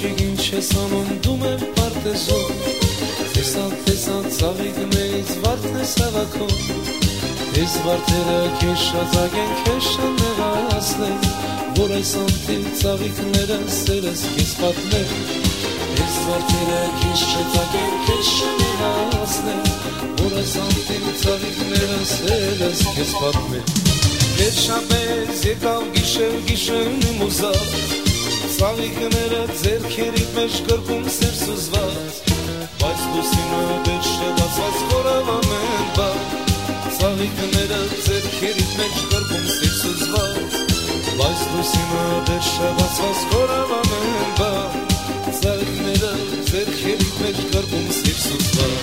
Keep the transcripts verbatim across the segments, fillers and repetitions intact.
աղջիկ ինչ ես անում դու մեր պարտեզով տեսան տեսան ծաղիկներից վարդն ես հավաքում Ես վարդերը քեզ շատակ են քեզ շան նեղացնել որ այս անթիվ ծաղիկները սերս քեզ պատմել Ես վարդերը քեզ շատակ են քեզ շան նեղացնել որ այս անթիվ ծաղիկները սերս քեզ պատմել Վերջապես եկավ գիշեր գիշերն իմ ուզած Ծաղիկները ձեռքերի մեջ կրկում սեր սուզված Բայց լուսինը վերջը բացած խորավ ամեն բան Ծաղիկները ձեռքերի մեջ կրկում սեր սուզված Բայց լուսինը վերջը բացած խորավ ամեն բան Ծաղիկները ձեռքերի մեջ կրկում սեր սուզված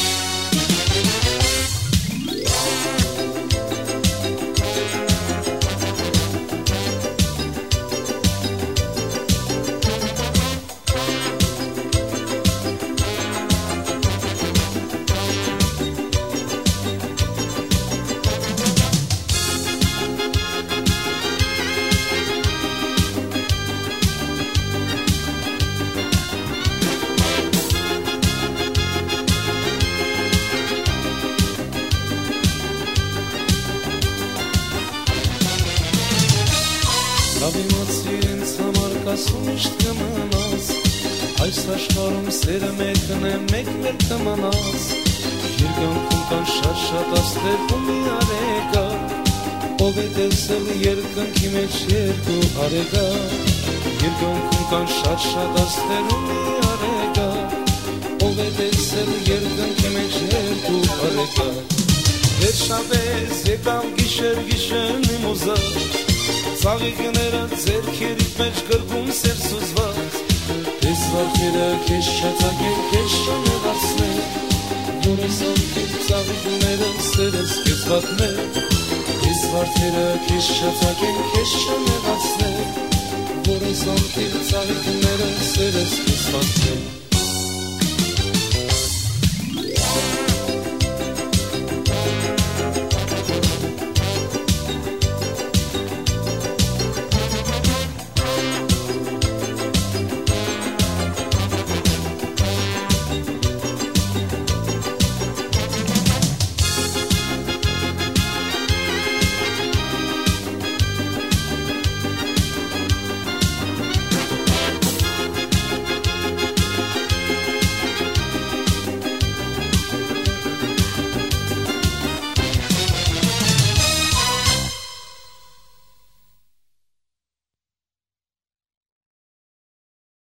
Լավիմացի ինձ համար կասում իշտ կմանաս Այս աշխարում սերը մեկն է մեկ մեր կմանաս Երկանքում կան շատ շատ աստեր ու մի արեգա Ով է տեսել երկնքի մեջ երկու արեգա Երկանքում կան շատ շատ աստեր ու մի արեգա Ով է տեսել երկնքի մեջ երկու արեգա Վերջապես եկավ գիշեր գիշերն իմ ուզած Ծաղիկները ձեռքերիդ մեջ կրկում սեր սուզված Ես վարդերը քեզ շատակ են քեզ շանեղացնել Որ ես անթիվ ծաղիկները սերս քեզ պատմել Ես վարդերը քեզ շատակ են քեզ շանեղացնել Որ ես անթիվ ծաղիկները սերս քեզ պատմել